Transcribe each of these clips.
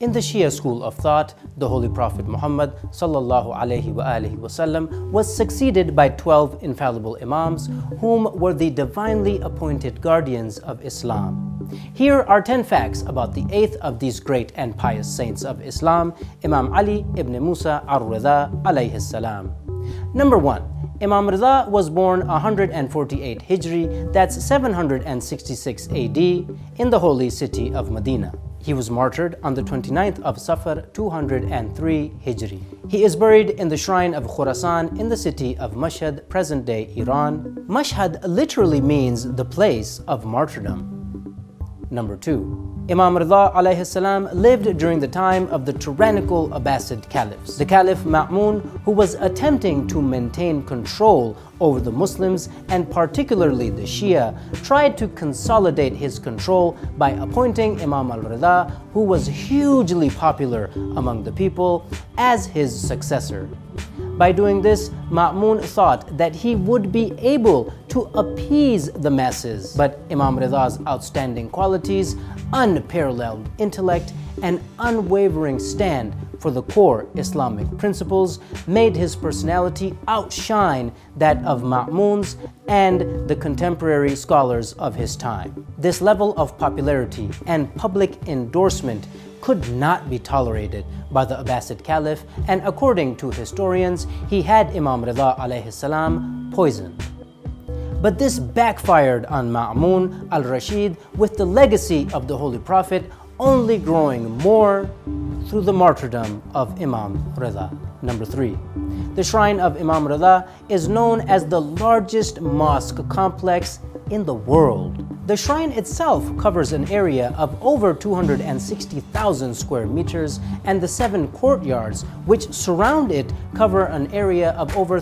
In the Shia school of thought, the Holy Prophet Muhammad ﷺ was succeeded by 12 infallible Imams, whom were the divinely appointed guardians of Islam. Here are 10 facts about the 8th of these great and pious saints of Islam, Imam Ali ibn Musa al-Ridha alayhi salam. Number 1. Imam Ridha was born 148 Hijri, that's 766 AD, in the holy city of Medina. He was martyred on the 29th of Safar 203 Hijri. He is buried in the shrine of Khurasan in the city of Mashhad, present-day Iran. Mashhad literally means the place of martyrdom. Number 2. Imam Ridha alayhi salam lived during the time of the tyrannical Abbasid caliphs. The Caliph Ma'mun, who was attempting to maintain control over the Muslims and particularly the Shia, tried to consolidate his control by appointing Imam al-Ridha, who was hugely popular among the people, as his successor. By doing this, Ma'mun thought that he would be able to appease the masses, but Imam Ridha's outstanding qualities, unparalleled intellect, and unwavering stand for the core Islamic principles made his personality outshine that of Ma'mun's and the contemporary scholars of his time. This level of popularity and public endorsement could not be tolerated by the Abbasid Caliph, and according to historians, he had Imam Ridha alayhi salam poisoned. But this backfired on Ma'mun al-Rashid, with the legacy of the Holy Prophet only growing more through the martyrdom of Imam Ridha. Number 3. The shrine of Imam Ridha is known as the largest mosque complex in the world. The shrine itself covers an area of over 260,000 square meters, and the 7 courtyards which surround it cover an area of over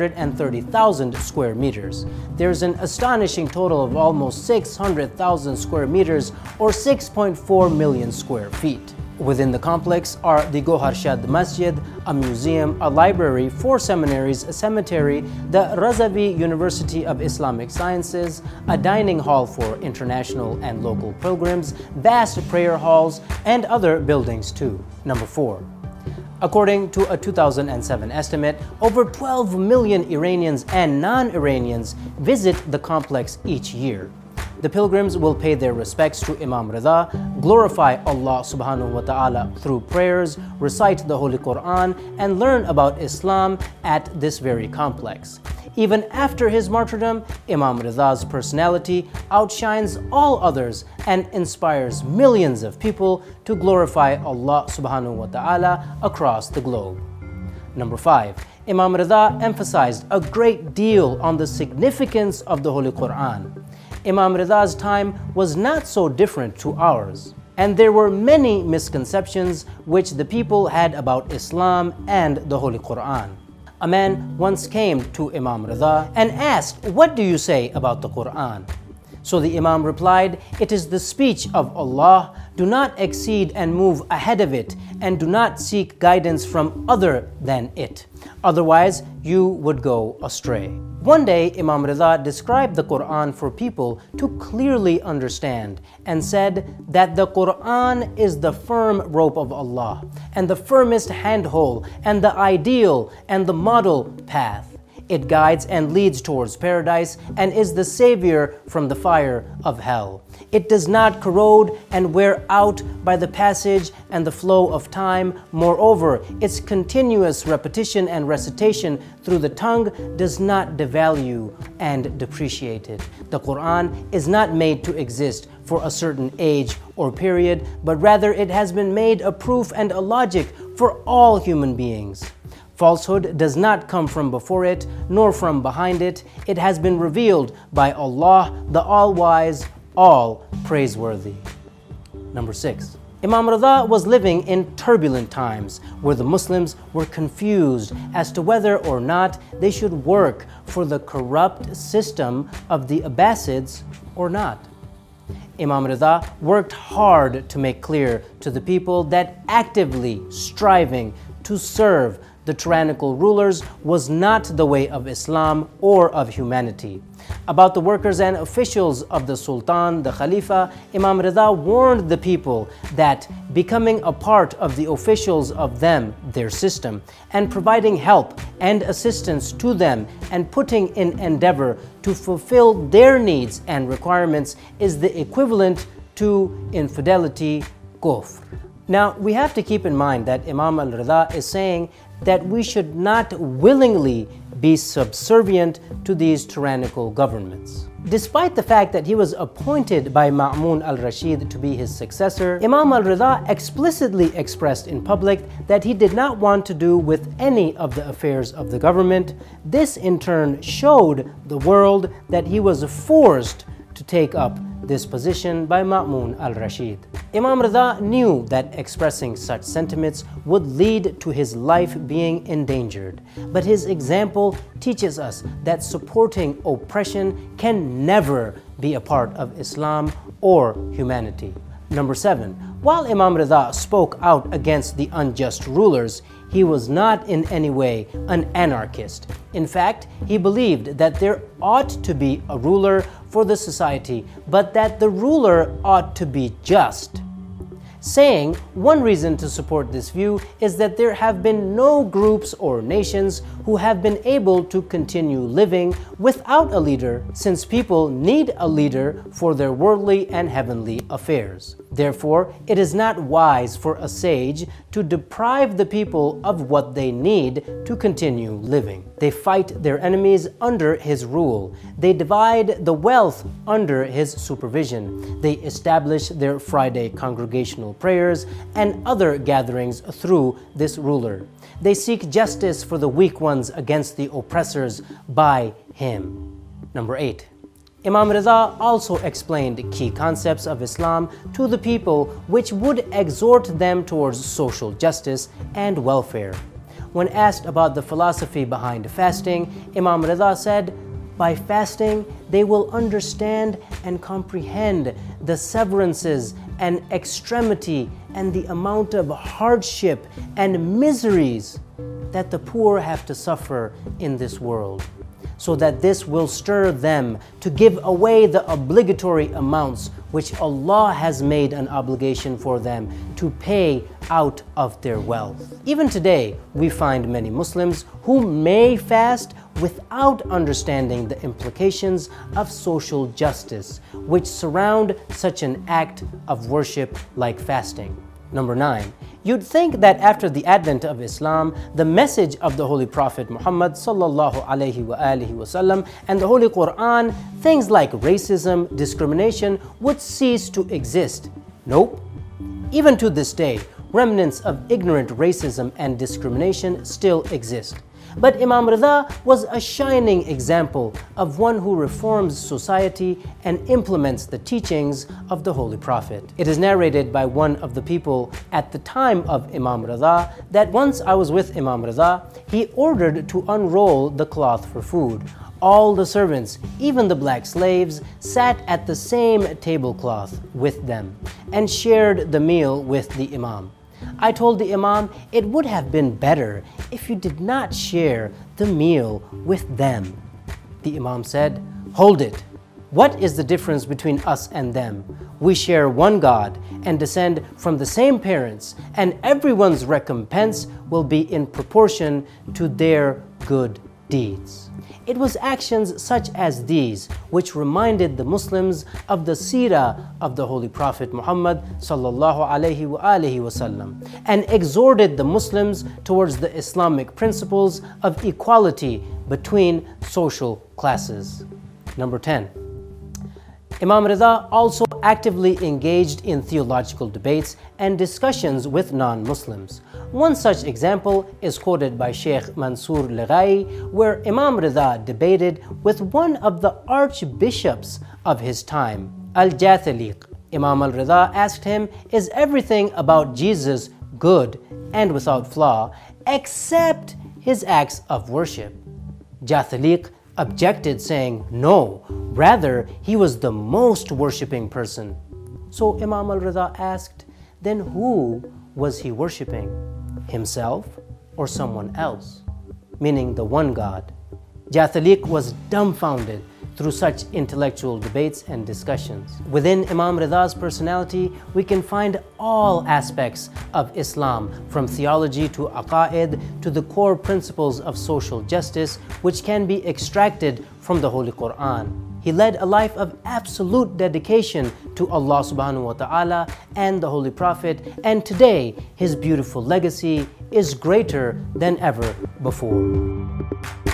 330,000 square meters. There's an astonishing total of almost 600,000 square meters, or 6.4 million square feet. Within the complex are the Gohar Shad Masjid, a museum, a library, 4 seminaries, a cemetery, the Razavi University of Islamic Sciences, a dining hall for international and local pilgrims, vast prayer halls, and other buildings too. Number 4. According to a 2007 estimate, over 12 million Iranians and non-Iranians visit the complex each year. The pilgrims will pay their respects to Imam Ridha, glorify Allah subhanahu wa ta'ala through prayers, recite the Holy Quran, and learn about Islam at this very complex. Even after his martyrdom, Imam Ridha's personality outshines all others and inspires millions of people to glorify Allah subhanahu wa ta'ala across the globe. Number 5. Imam Ridha emphasized a great deal on the significance of the Holy Quran. Imam Ridha's time was not so different to ours, and there were many misconceptions which the people had about Islam and the Holy Quran. A man once came to Imam Ridha and asked, "What do you say about the Quran?" So the Imam replied, "It is the speech of Allah. Do not exceed and move ahead of it, and do not seek guidance from other than it. Otherwise, you would go astray." One day, Imam Ridha described the Quran for people to clearly understand and said that the Quran is the firm rope of Allah and the firmest handhold and the ideal and the model path. It guides and leads towards paradise and is the savior from the fire of hell. It does not corrode and wear out by the passage and the flow of time. Moreover, its continuous repetition and recitation through the tongue does not devalue and depreciate it. The Quran is not made to exist for a certain age or period, but rather it has been made a proof and a logic for all human beings. Falsehood does not come from before it, nor from behind it. It has been revealed by Allah, the All-Wise, All-Praiseworthy. Number 6. Imam Ridha was living in turbulent times where the Muslims were confused as to whether or not they should work for the corrupt system of the Abbasids or not. Imam Ridha worked hard to make clear to the people that actively striving to serve the tyrannical rulers was not the way of Islam or of humanity. About the workers and officials of the Sultan, the Khalifa, Imam Rida warned the people that becoming a part of the officials of them, their system, and providing help and assistance to them and putting in endeavor to fulfill their needs and requirements is the equivalent to infidelity, kufr. Now, we have to keep in mind that Imam al-Rida is saying that we should not willingly be subservient to these tyrannical governments. Despite the fact that he was appointed by Ma'mun al-Rashid to be his successor, Imam al-Rida explicitly expressed in public that he did not want to do with any of the affairs of the government. This in turn showed the world that he was forced to take up this position by Ma'mun al-Rashid. Imam Rida knew that expressing such sentiments would lead to his life being endangered, but his example teaches us that supporting oppression can never be a part of Islam or humanity. Number 7. While Imam Rida spoke out against the unjust rulers, he was not in any way an anarchist. In fact, he believed that there ought to be a ruler for the society, but that the ruler ought to be just. Saying one reason to support this view is that there have been no groups or nations who have been able to continue living without a leader, since people need a leader for their worldly and heavenly affairs. Therefore, it is not wise for a sage to deprive the people of what they need to continue living. They fight their enemies under his rule. They divide the wealth under his supervision. They establish their Friday congregational prayers and other gatherings through this ruler. They seek justice for the weak ones against the oppressors by him. Number 8. Imam Rida also explained key concepts of Islam to the people which would exhort them towards social justice and welfare. When asked about the philosophy behind fasting, Imam Rida said, "By fasting, they will understand and comprehend the severances and extremity and the amount of hardship and miseries that the poor have to suffer in this world, so that this will stir them to give away the obligatory amounts which Allah has made an obligation for them to pay out of their wealth." Even today, we find many Muslims who may fast without understanding the implications of social justice which surround such an act of worship like fasting. Number 9. You'd think that after the advent of Islam, the message of the Holy Prophet Muhammad sallallahu alaihi wasallam and the Holy Quran, things like racism, discrimination, would cease to exist. Nope. Even to this day, remnants of ignorant racism and discrimination still exist. But Imam Rida was a shining example of one who reforms society and implements the teachings of the Holy Prophet. It is narrated by one of the people at the time of Imam Rida that once I was with Imam Rida, he ordered to unroll the cloth for food. All the servants, even the black slaves, sat at the same tablecloth with them and shared the meal with the Imam. I told the Imam it would have been better if you did not share the meal with them. The Imam said, "Hold it. What is the difference between us and them? We share one God and descend from the same parents, and everyone's recompense will be in proportion to their good deeds." It was actions such as these which reminded the Muslims of the seerah of the Holy Prophet Muhammad sallallahu alaihi wasallam and exhorted the Muslims towards the Islamic principles of equality between social classes. Number 10. Imam Rida also actively engaged in theological debates and discussions with non-Muslims. One such example is quoted by Sheikh Mansour Laghai, where Imam Rida debated with one of the archbishops of his time, Al-Jathaliq. Imam al-Rida asked him, "Is everything about Jesus good and without flaw, except his acts of worship?" Jathaliq objected, saying, "No, rather he was the most worshipping person." So Imam al-Rida asked, "Then who was he worshipping? Himself or someone else?" Meaning the one God. Jathaliq was dumbfounded, through such intellectual debates and discussions. Within Imam Rida's personality, we can find all aspects of Islam, from theology to aqaid to the core principles of social justice, which can be extracted from the Holy Quran. He led a life of absolute dedication to Allah subhanahu wa ta'ala and the Holy Prophet, and today his beautiful legacy is greater than ever before.